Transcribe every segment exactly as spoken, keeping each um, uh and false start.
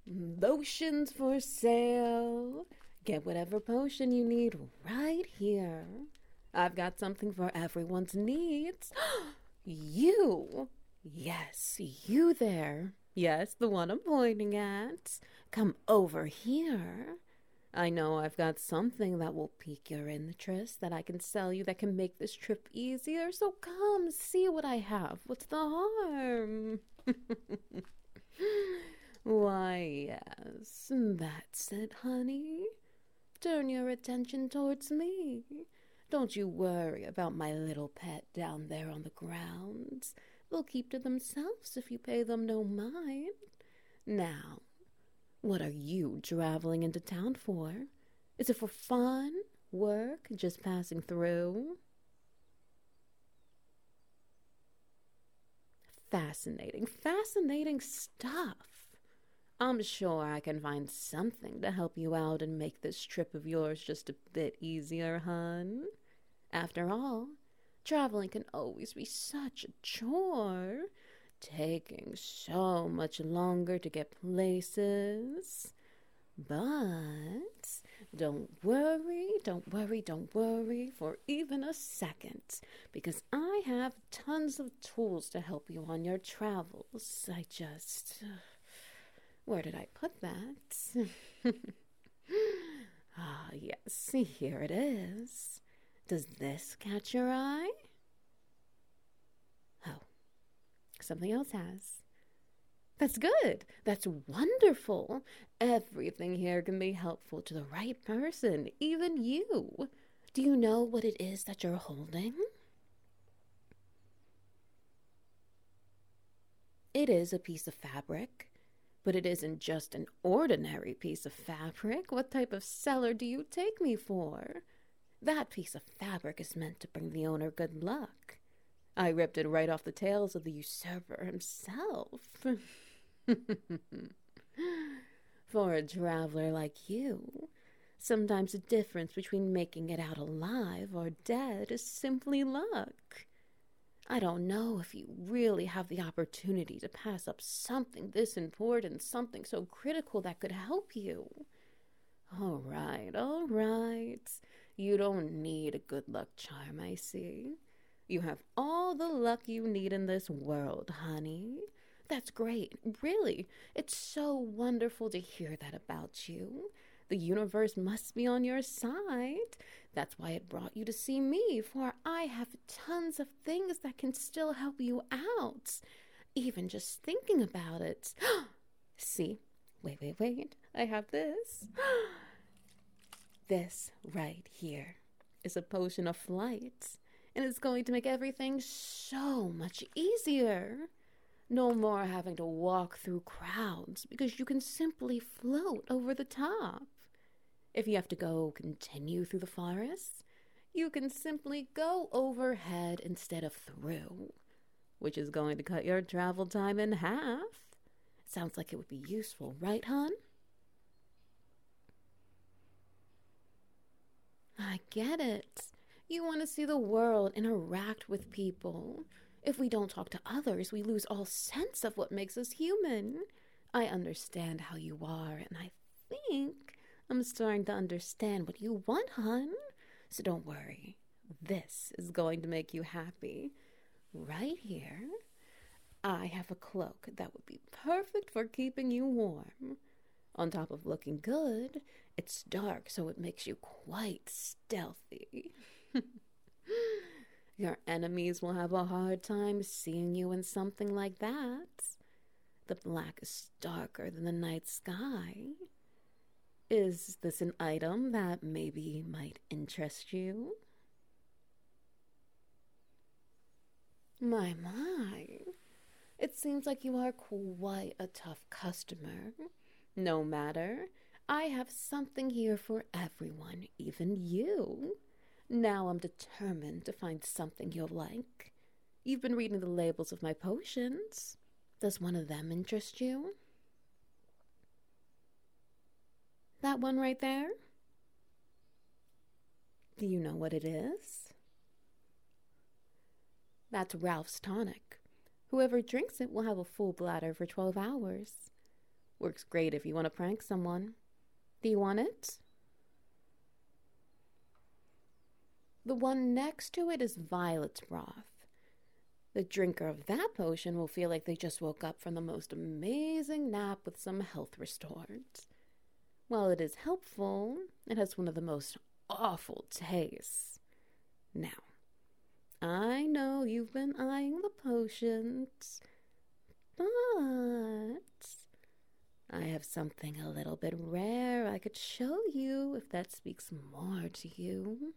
Lotions for sale. Get whatever potion you need right here. I've got something for everyone's needs. You! Yes, you there. Yes, the one I'm pointing at. Come over here. I know I've got something that will pique your interest that I can sell you that can make this trip easier. So come, see what I have. What's the harm? Why, yes, that's it, honey. Turn your attention towards me. Don't you worry about my little pet down there on the ground. They'll keep to themselves if you pay them no mind. Now, what are you traveling into town for? Is it for fun, work, just passing through? Fascinating, fascinating stuff. I'm sure I can find something to help you out and make this trip of yours just a bit easier, hun. After all, traveling can always be such a chore, taking so much longer to get places. But don't worry, don't worry, don't worry for even a second, because I have tons of tools to help you on your travels. I just... Where did I put that? Ah, yes, here it is. Does this catch your eye? Oh, something else has. That's good. That's wonderful. Everything here can be helpful to the right person, even you. Do you know what it is that you're holding? It is a piece of fabric. But it isn't just an ordinary piece of fabric. What type of seller do you take me for? That piece of fabric is meant to bring the owner good luck. I ripped it right off the tails of the usurper himself. For a traveler like you, sometimes the difference between making it out alive or dead is simply luck. I don't know if you really have the opportunity to pass up something this important, something so critical that could help you. All right, all right. You don't need a good luck charm, I see. You have all the luck you need in this world, honey. That's great, really. It's so wonderful to hear that about you. The universe must be on your side. That's why it brought you to see me, for I have tons of things that can still help you out. Even just thinking about it. See? Wait, wait, wait. I have this. This right here is a potion of flight, and it's going to make everything so much easier. No more having to walk through crowds because you can simply float over the top. If you have to go continue through the forest, you can simply go overhead instead of through, which is going to cut your travel time in half. Sounds like it would be useful, right, hon? I get it. You want to see the world, interact with people. If we don't talk to others, we lose all sense of what makes us human. I understand how you are, and I think I'm starting to understand what you want, hon. So don't worry. This is going to make you happy. Right here, I have a cloak that would be perfect for keeping you warm. On top of looking good, it's dark, so it makes you quite stealthy. Your enemies will have a hard time seeing you in something like that. The black is darker than the night sky. Is this an item that maybe might interest you? My, my. It seems like you are quite a tough customer. No matter. I have something here for everyone, even you. Now I'm determined to find something you'll like. You've been reading the labels of my potions. Does one of them interest you? That one right there? Do you know what it is? That's Ralph's tonic. Whoever drinks it will have a full bladder for twelve hours. Works great if you want to prank someone. Do you want it? The one next to it is violet's broth. The drinker of that potion will feel like they just woke up from the most amazing nap with some health restored. While it is helpful, it has one of the most awful tastes. Now, I know you've been eyeing the potions, but I have something a little bit rare I could show you if that speaks more to you.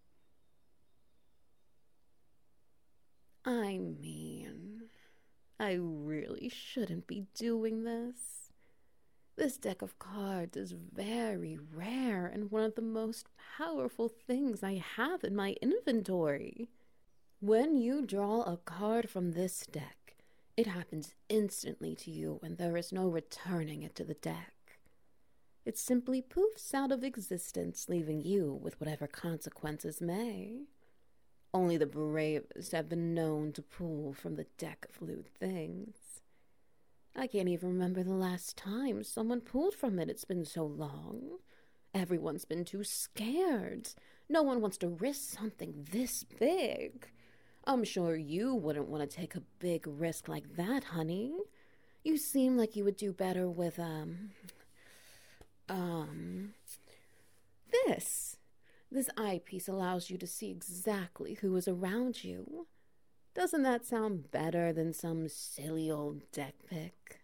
I mean, I really shouldn't be doing this. This deck of cards is very rare and one of the most powerful things I have in my inventory. When you draw a card from this deck, it happens instantly to you and there is no returning it to the deck. It simply poofs out of existence, leaving you with whatever consequences may. Only the bravest have been known to pull from the deck of lewd things. I can't even remember the last time someone pulled from it. It's been so long. Everyone's been too scared. No one wants to risk something this big. I'm sure you wouldn't want to take a big risk like that, honey. You seem like you would do better with, um... Um... this. This eyepiece allows you to see exactly who is around you. Doesn't that sound better than some silly old deck pick?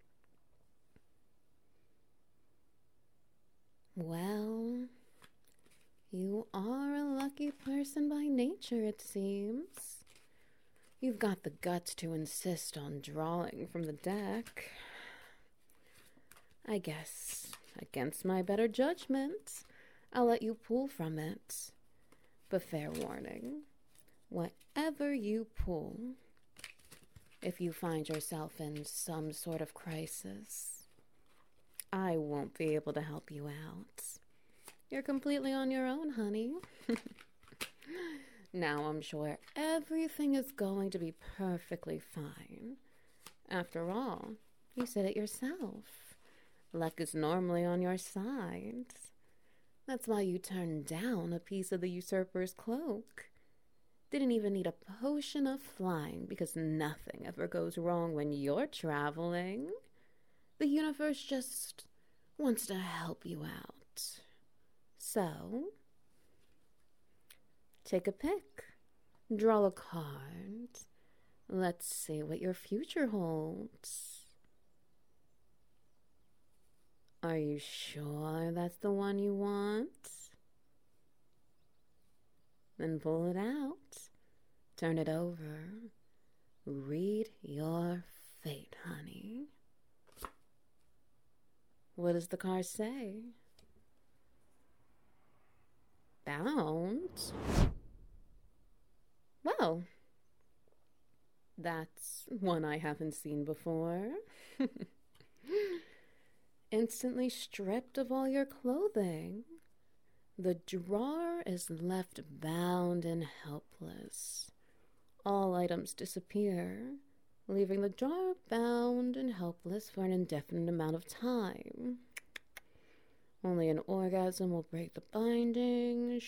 Well, you are a lucky person by nature, it seems. You've got the guts to insist on drawing from the deck. I guess, against my better judgment, I'll let you pull from it. But fair warning, whatever you pull, if you find yourself in some sort of crisis, I won't be able to help you out. You're completely on your own, honey. Now I'm sure everything is going to be perfectly fine. After all, you said it yourself. Luck is normally on your side. That's why you turned down a piece of the usurper's cloak. Didn't even need a potion of flying because nothing ever goes wrong when you're traveling. The universe just wants to help you out. So, take a pick. Draw a card. Let's see what your future holds. Are you sure that's the one you want? Then pull it out. Turn it over. Read your fate, honey. What does the card say? Bound? Well, that's one I haven't seen before. Instantly stripped of all your clothing, the drawer is left bound and helpless. All items disappear, leaving the drawer bound and helpless for an indefinite amount of time. Only an orgasm will break the binding.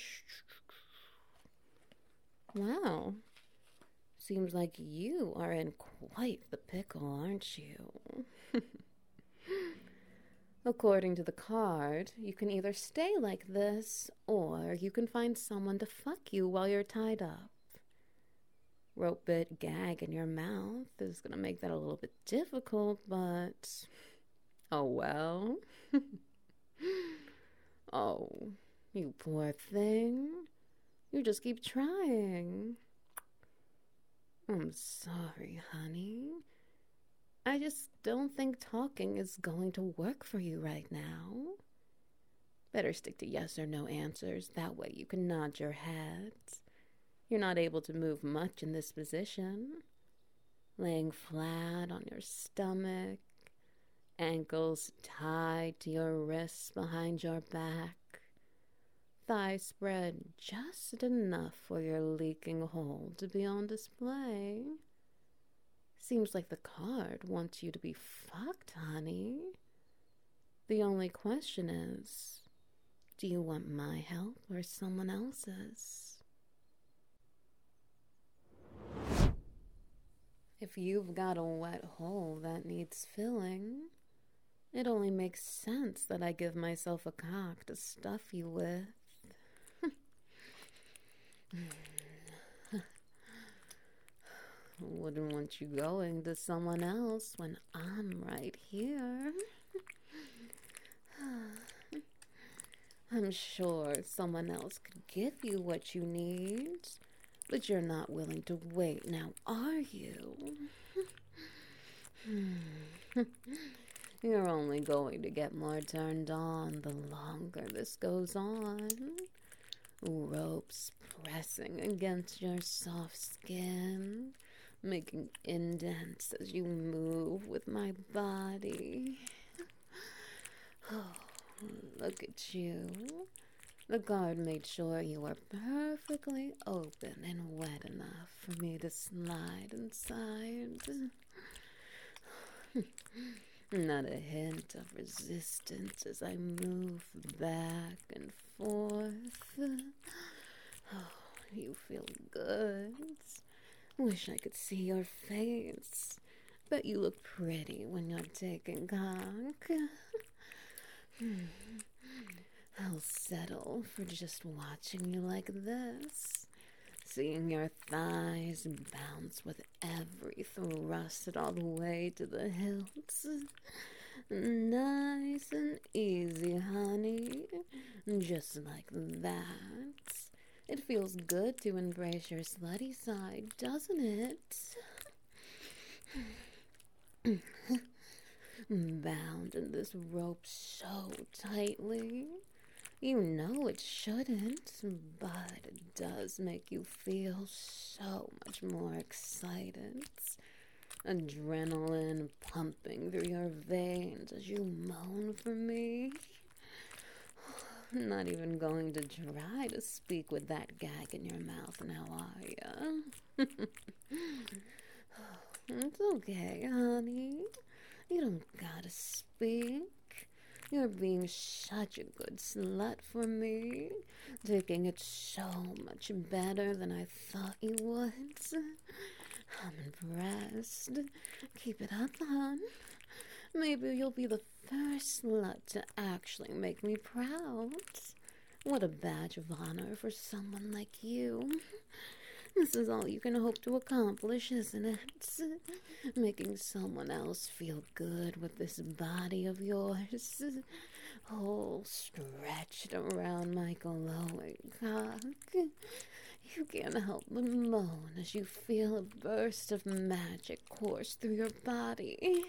Wow. Seems like you are in quite the pickle, aren't you? According to the card, you can either stay like this, or you can find someone to fuck you while you're tied up. Rope bit gag in your mouth is going to make that a little bit difficult, but oh well. Oh, you poor thing. You just keep trying. I'm sorry, honey. I just don't think talking is going to work for you right now. Better stick to yes or no answers. That way you can nod your head. You're not able to move much in this position. Laying flat on your stomach, ankles tied to your wrists behind your back, thighs spread just enough for your leaking hole to be on display. Seems like the card wants you to be fucked, honey. The only question is, do you want my help or someone else's? If you've got a wet hole that needs filling, it only makes sense that I give myself a cock to stuff you with. Wouldn't want you going to someone else when I'm right here. I'm sure someone else could give you what you need, but you're not willing to wait now, are you? You're only going to get more turned on the longer this goes on. Ropes pressing against your soft skin, making indents as you move with my body. Oh, look at you. The guard made sure you were perfectly open and wet enough for me to slide inside. Not a hint of resistance as I move back and forth. Oh, you feel good. Wish I could see your face. Bet you look pretty when you're taking cock. I'll settle for just watching you like this, seeing your thighs bounce with every thrust all the way to the hilts. Nice and easy, honey. Just like that. It feels good to embrace your slutty side, doesn't it? Bound in this rope so tightly. You know it shouldn't, but it does make you feel so much more excited. Adrenaline pumping through your veins as you moan for me. I'm not even going to try to speak with that gag in your mouth now, are ya? It's okay, honey. You don't gotta speak. You're being such a good slut for me, taking it so much better than I thought you would. I'm impressed. Keep it up, hon. Maybe you'll be the first slut to actually make me proud. What a badge of honor for someone like you. This is all you can hope to accomplish, isn't it? Making someone else feel good with this body of yours, all stretched around my glowing cock. You can't help but moan as you feel a burst of magic course through your body.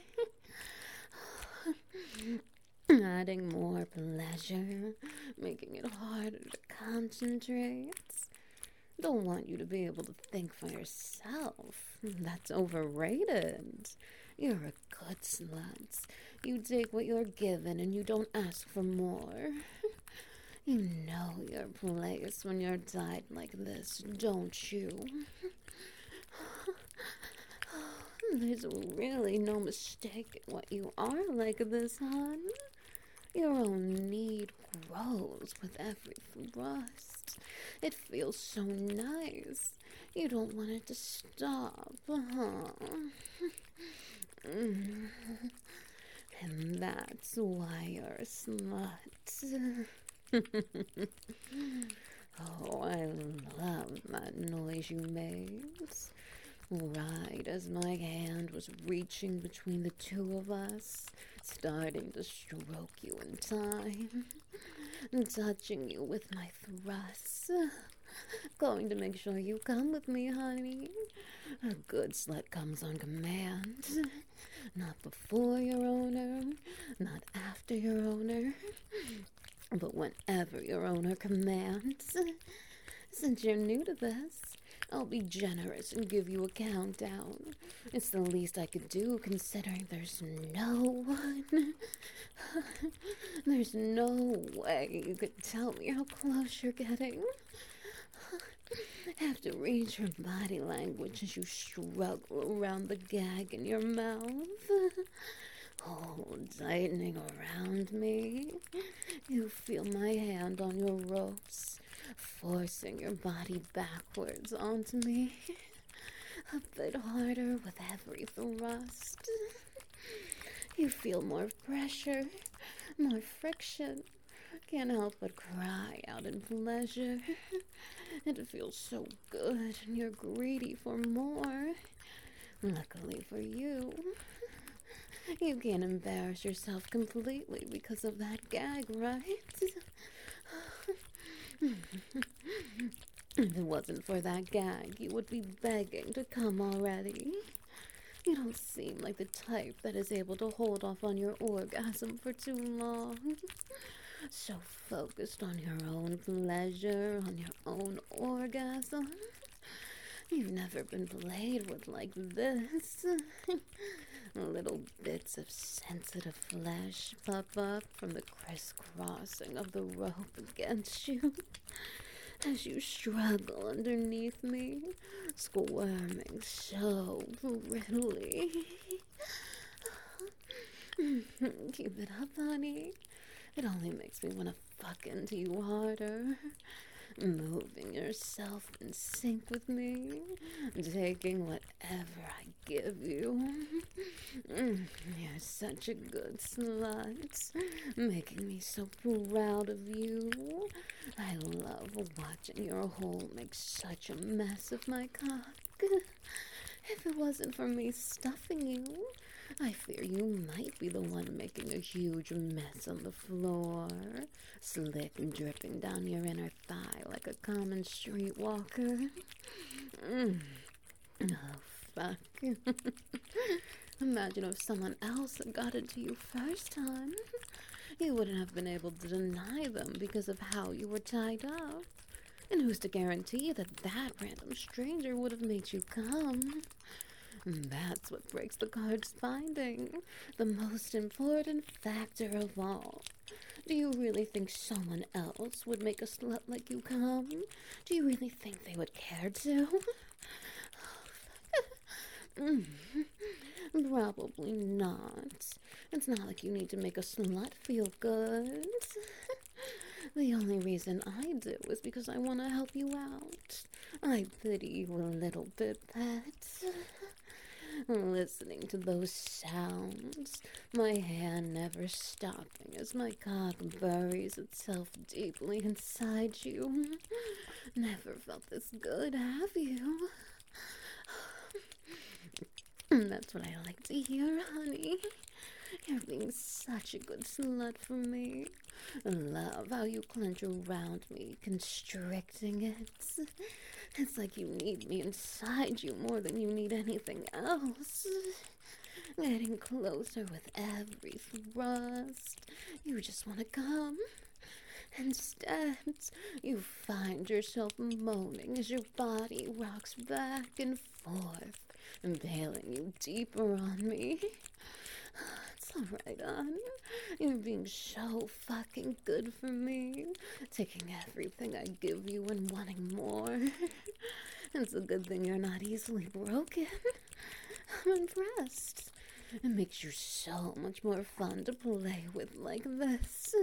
Adding more pleasure, making it harder to concentrate. Don't want you to be able to think for yourself. That's overrated. You're a good slut. You take what you're given and you don't ask for more. You know your place when you're tied like this, don't you? There's really no mistaking what you are like this, hon. Your own need grows with every thrust. It feels so nice. You don't want it to stop, huh? And that's why you're a slut. Oh, I love that noise you made. Right as my hand was reaching between the two of us, starting to stroke you in time, touching you with my thrusts, going to make sure you come with me, honey. A good slut comes on command, not before your owner, not after your owner, but whenever your owner commands. Since you're new to this, I'll be generous and give you a countdown. It's the least I could do, considering there's no one. There's no way you could tell me how close you're getting. Have to read your body language as you struggle around the gag in your mouth. Oh, tightening around me. You feel my hand on your ropes, forcing your body backwards onto me. A bit harder with every thrust. You feel more pressure, more friction. Can't help but cry out in pleasure. It feels so good, and you're greedy for more. Luckily for you, you can't embarrass yourself completely because of that gag, right? If it wasn't for that gag, you would be begging to come already. You don't seem like the type that is able to hold off on your orgasm for too long. So focused on your own pleasure, on your own orgasm. You've never been played with like this. Little bits of sensitive flesh pop up from the crisscrossing of the rope against you. As you struggle underneath me, squirming so prettily. Keep it up, honey. It only makes me want to fuck into you harder. Moving yourself in sync with me, taking whatever I give you. You're such a good slut, making me so proud of you. I love watching your hole make such a mess of my cock. If it wasn't for me stuffing you, I fear you might be the one making a huge mess on the floor, slick and dripping down your inner thigh like a common streetwalker. Mm. Oh, fuck. Imagine if someone else had got it to you first time. You wouldn't have been able to deny them because of how you were tied up. And who's to guarantee that that random stranger would have made you come? That's what breaks the card's binding, the most important factor of all. Do you really think someone else would make a slut like you come? Do you really think they would care to? mm. Probably not. It's not like you need to make a slut feel good. The only reason I do is because I want to help you out. I pity you a little bit, pet. Listening to those sounds, my hand never stopping as my cock buries itself deeply inside you. Never felt this good, have you? That's what I like to hear, honey. You're being such a good slut for me. Love how you clench around me, constricting it. It's like you need me inside you more than you need anything else. Getting closer with every thrust. You just want to come. Instead, you find yourself moaning as your body rocks back and forth, impaling you deeper on me. It's alright, hon. You're being so fucking good for me. Taking everything I give you and wanting more. It's a good thing you're not easily broken. I'm impressed. It makes you so much more fun to play with like this.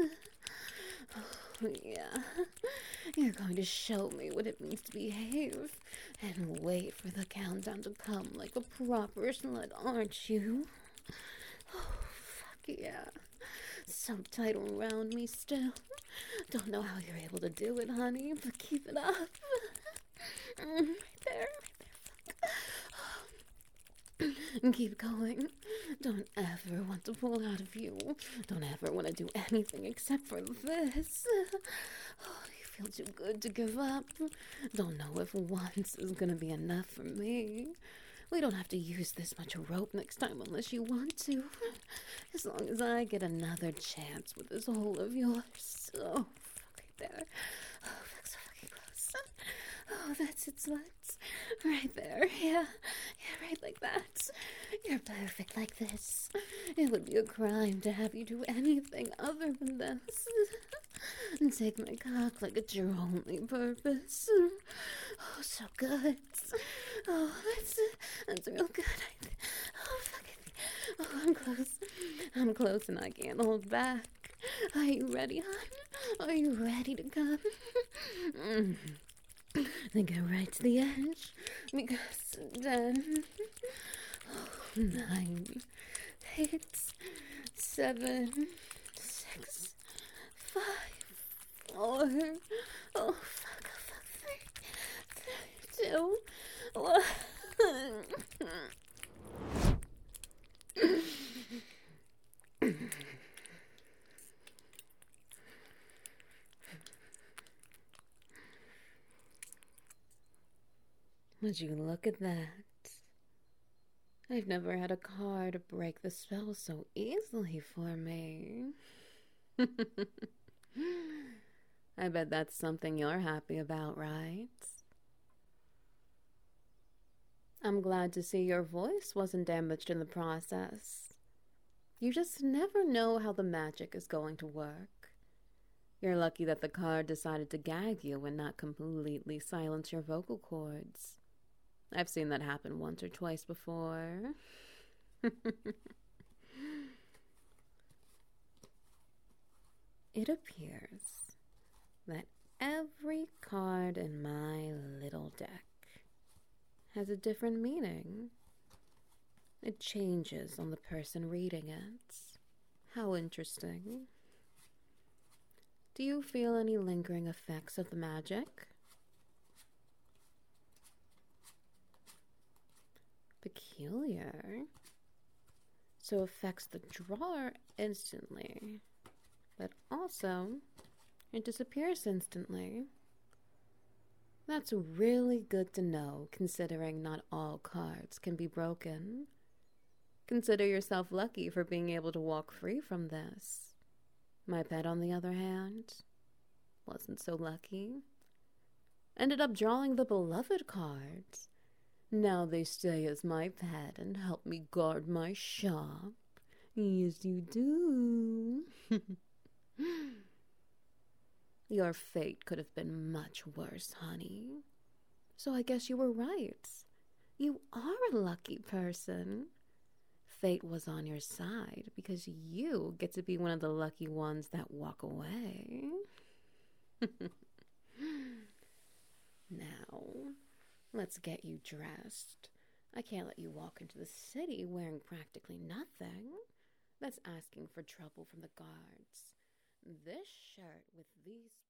Oh, yeah. You're going to show me what it means to behave and wait for the countdown to come like a proper slut, aren't you? Oh, fuck yeah. So tight around me still. Don't know how you're able to do it, honey, but keep it up. Right there, right there. Fuck. Keep going. Don't ever want to pull out of you. Don't ever want to do anything except for this. Oh, you feel too good to give up. Don't know if once is gonna be enough for me. We don't have to use this much rope next time unless you want to. As long as I get another chance with this hole of yours. Oh, right there. Oh, that's so fucking close. Oh, that's it, sluts. Right there. Yeah. Yeah, right like that. You're perfect like this. It would be a crime to have you do anything other than this. And take my cock like it's your only purpose. Oh, so good. Oh, that's that's real good. Oh, fucking Oh, I'm close. I'm close and I can't hold back. Are you ready, hon? Are you ready to come? Mm. Then get right to the edge. Because then. Oh, nine, eight, seven, six, five, four. Oh, fuck, fuck, three, two, one. Would you look at that? I've never had a car to break the spell so easily for me. I bet that's something you're happy about, right? I'm glad to see your voice wasn't damaged in the process. You just never know how the magic is going to work. You're lucky that the card decided to gag you and not completely silence your vocal cords. I've seen that happen once or twice before. It appears that every card in my little deck has a different meaning. It changes on the person reading it. How interesting. Do you feel any lingering effects of the magic? Peculiar. So affects the drawer instantly, but also it disappears instantly. That's really good to know, considering not all cards can be broken. Consider yourself lucky for being able to walk free from this. My pet, on the other hand, wasn't so lucky. Ended up drawing the beloved cards. Now they stay as my pet and help me guard my shop. Yes, you do. Your fate could have been much worse, honey. So I guess you were right. You are a lucky person. Fate was on your side because you get to be one of the lucky ones that walk away. Now, let's get you dressed. I can't let you walk into the city wearing practically nothing. That's asking for trouble from the guards. This shirt with these